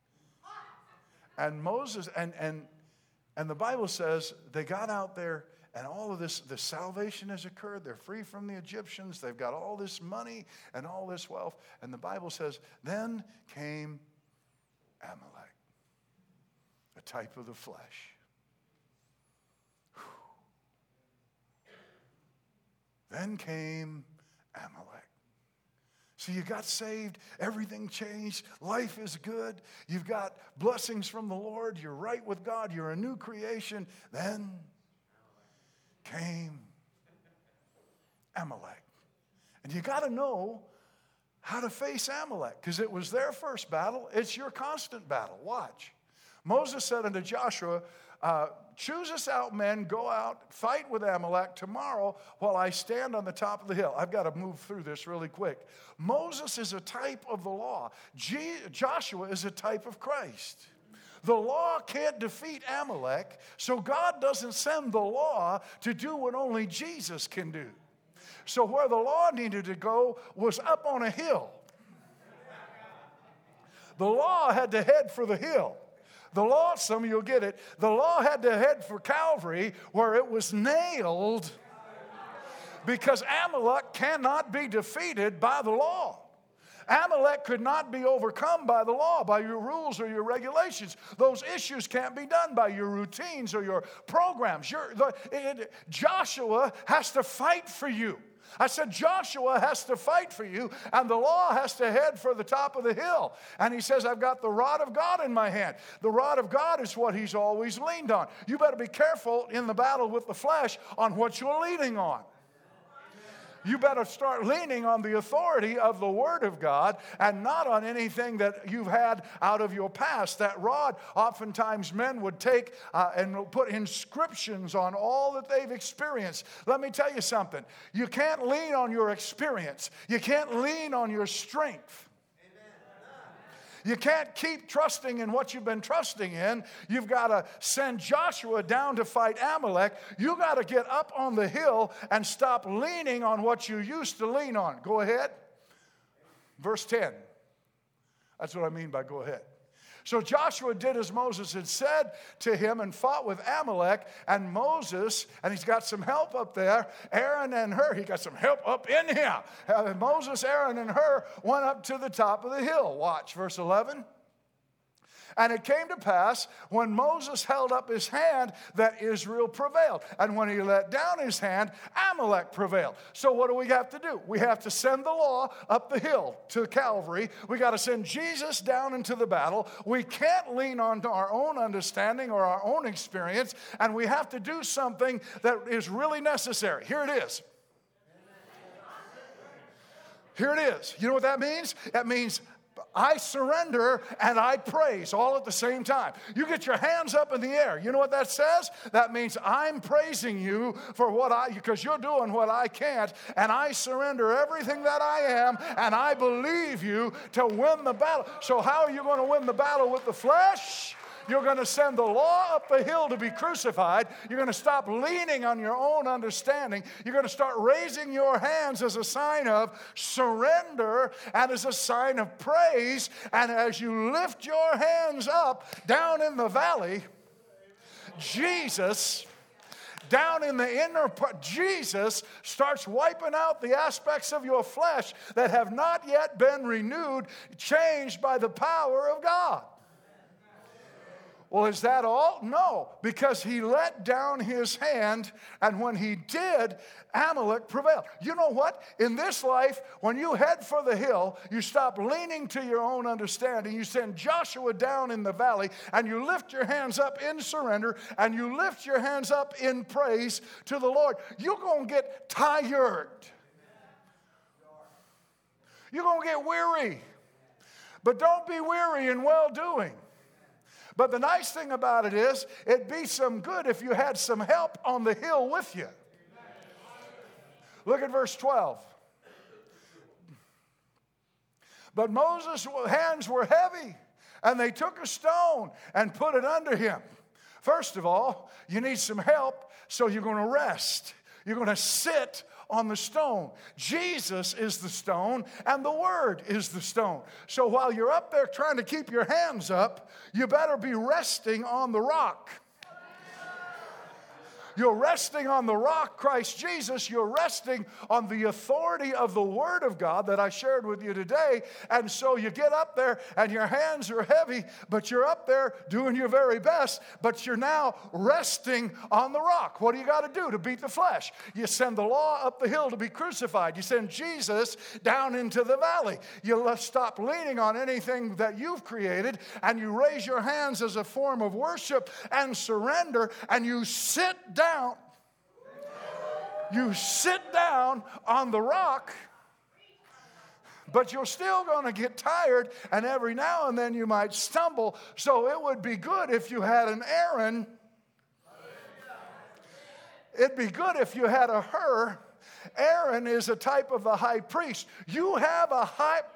And Moses, and the Bible says they got out there and all of this, the salvation has occurred. They're free from the Egyptians. They've got all this money and all this wealth. And the Bible says, then came Amalek, a type of the flesh. Then came Amalek. So you got saved, everything changed, life is good, you've got blessings from the Lord, you're right with God, you're a new creation. Then came Amalek. And you got to know how to face Amalek, because it was their first battle, it's your constant battle. Watch. Moses said unto Joshua, choose us out men, go out, fight with Amalek tomorrow while I stand on the top of the hill. I've got to move through this really quick. Moses is a type of the law. Joshua is a type of Christ. The law can't defeat Amalek, so God doesn't send the law to do what only Jesus can do. So where the law needed to go was up on a hill. The law had to head for the hill. The law, some of you will get it, the law had to head for Calvary where it was nailed, because Amalek cannot be defeated by the law. Amalek could not be overcome by the law, by your rules or your regulations. Those issues can't be done by your routines or your programs. Joshua has to fight for you. I said Joshua has to fight for you, and the law has to head for the top of the hill. And he says, I've got the rod of God in my hand. The rod of God is what he's always leaned on. You better be careful in the battle with the flesh on what you're leaning on. You better start leaning on the authority of the Word of God and not on anything that you've had out of your past. That rod, oftentimes men would take and put inscriptions on all that they've experienced. Let me tell you something. You can't lean on your experience. You can't lean on your strength. You can't keep trusting in what you've been trusting in. You've got to send Joshua down to fight Amalek. You've got to get up on the hill and stop leaning on what you used to lean on. Go ahead. Verse 10. That's what I mean by go ahead. So Joshua did as Moses had said to him and fought with Amalek. And Moses, and he's got some help up there, Aaron and Hur, he got some help up in here. Moses, Aaron, and Hur went up to the top of the hill. Watch verse 11. And it came to pass when Moses held up his hand that Israel prevailed. And when he let down his hand, Amalek prevailed. So what do we have to do? We have to send the law up the hill to Calvary. We got to send Jesus down into the battle. We can't lean on our own understanding or our own experience. And we have to do something that is really necessary. Here it is. Here it is. You know what that means? That means I surrender and I praise all at the same time. You get your hands up in the air. You know what that says? That means I'm praising you for because you're doing what I can't, and I surrender everything that I am, and I believe you to win the battle. So how are you going to win the battle with the flesh? You're going to send the law up the hill to be crucified. You're going to stop leaning on your own understanding. You're going to start raising your hands as a sign of surrender and as a sign of praise. And as you lift your hands up down in the valley, Jesus, down in the inner part, Jesus starts wiping out the aspects of your flesh that have not yet been renewed, changed by the power of God. Well, is that all? No, because he let down his hand, and when he did, Amalek prevailed. You know what? In this life, when you head for the hill, you stop leaning to your own understanding. You send Joshua down in the valley, and you lift your hands up in surrender, and you lift your hands up in praise to the Lord. You're going to get tired. You're going to get weary. But don't be weary in well-doing. But the nice thing about it is, it'd be some good if you had some help on the hill with you. Look at verse 12. But Moses' hands were heavy, and they took a stone and put it under him. First of all, you need some help, so you're going to rest. You're going to sit on the stone. Jesus is the stone, and the Word is the stone. So while you're up there trying to keep your hands up, you better be resting on the rock. You're resting on the rock, Christ Jesus. You're resting on the authority of the Word of God that I shared with you today. And so you get up there and your hands are heavy, but you're up there doing your very best, but you're now resting on the rock. What do you got to do to beat the flesh? You send the law up the hill to be crucified. You send Jesus down into the valley. You stop leaning on anything that you've created, and you raise your hands as a form of worship and surrender, and you sit down. You sit down on the rock, but you're still going to get tired, and every now and then you might stumble. So it would be good if you had an Aaron. It'd be good if you had a Hur. Aaron is a type of the high priest. You have a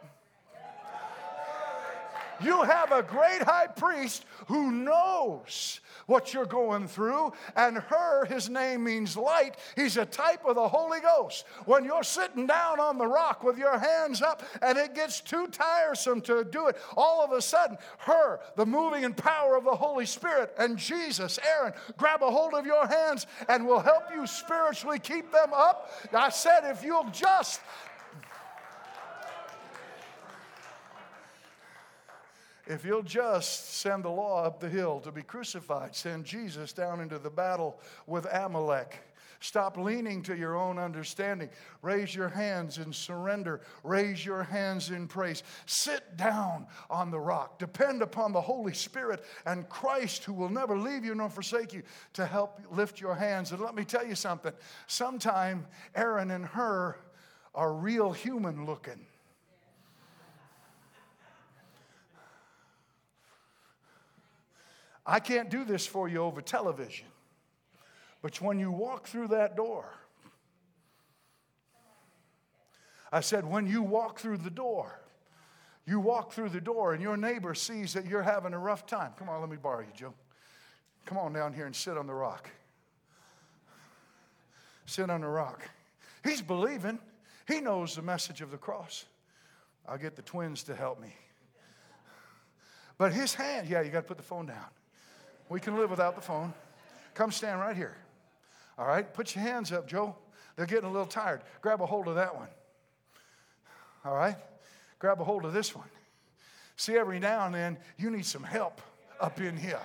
great high priest who knows what you're going through, and his name means light. He's a type of the Holy Ghost. When you're sitting down on the rock with your hands up and it gets too tiresome to do it, all of a sudden, the moving and power of the Holy Spirit, and Jesus, Aaron, grab a hold of your hands and will help you spiritually keep them up. I said, if you'll just send the law up the hill to be crucified, send Jesus down into the battle with Amalek. Stop leaning to your own understanding. Raise your hands in surrender. Raise your hands in praise. Sit down on the rock. Depend upon the Holy Spirit and Christ, who will never leave you nor forsake you, to help lift your hands. And let me tell you something. Sometime Aaron and Hur are real human looking. I can't do this for you over television, but when you walk through that door, I said, when you walk through the door and your neighbor sees that you're having a rough time. Come on, let me borrow you, Joe. Come on down here and sit on the rock. Sit on the rock. He's believing. He knows the message of the cross. I'll get the twins to help me. But his hand, you got to put the phone down. We can live without the phone. Come stand right here. All right? Put your hands up, Joe. They're getting a little tired. Grab a hold of that one. All right? Grab a hold of this one. See, every now and then, you need some help up in here.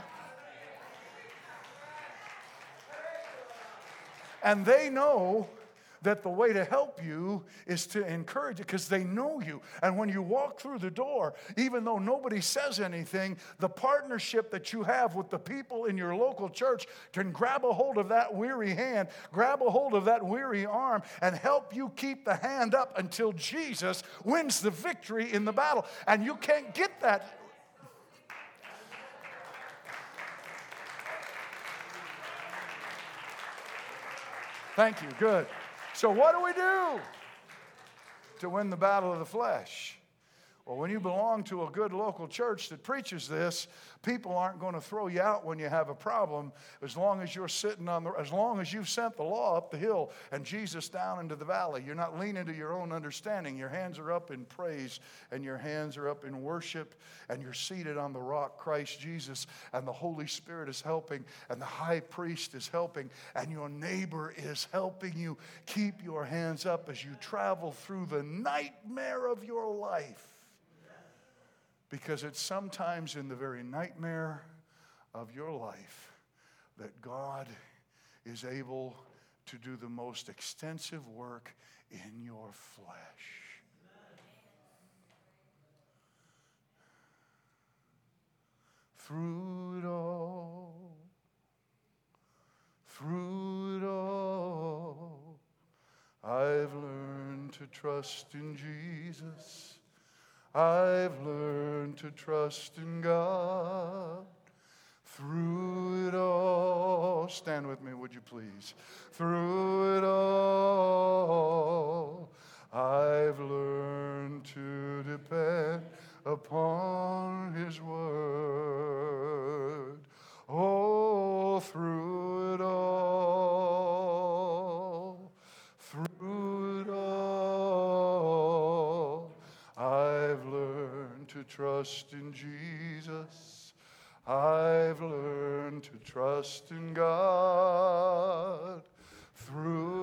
And they know that the way to help you is to encourage it because they know you. And when you walk through the door, even though nobody says anything, the partnership that you have with the people in your local church can grab a hold of that weary hand, grab a hold of that weary arm, and help you keep the hand up until Jesus wins the victory in the battle. And you can't get that. Thank you. Good. So what do we do to win the battle of the flesh? Well, when you belong to a good local church that preaches this, people aren't going to throw you out when you have a problem as long as you're as long as you've sent the law up the hill and Jesus down into the valley. You're not leaning to your own understanding. Your hands are up in praise and your hands are up in worship and you're seated on the rock, Christ Jesus, and the Holy Spirit is helping and the high priest is helping and your neighbor is helping you. Keep your hands up as you travel through the nightmare of your life. Because it's sometimes in the very nightmare of your life that God is able to do the most extensive work in your flesh. Through it all, I've learned to trust in Jesus. I've learned to trust in God. Through it all, stand with me, would you please? Through it all, I've learned to depend upon His word. Oh, through it all, through it all, I've learned to trust in Jesus. I've learned to trust in God. Through